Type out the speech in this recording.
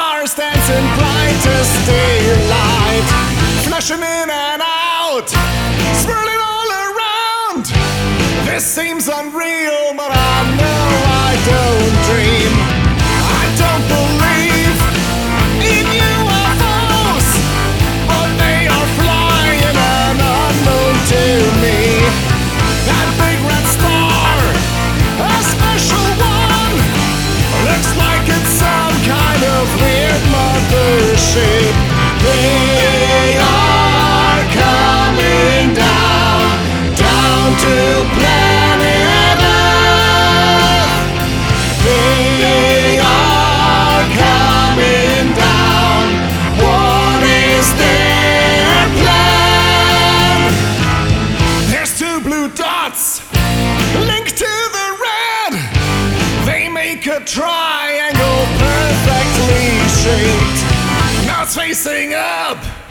stars dancing brightest daylight, flashing in and out, swirling all around. This seems unreal, but I know I don't dream. I don't believe in UFOs, but they are flying and unknown to me. That big red star, a special one, looks like it's some kind of weird mothership. They are coming down, down to planet Earth. They are coming down. What is their plan? There's two blue dots linked to the red. They make a triangle perfectly shaped. Now it's facing up.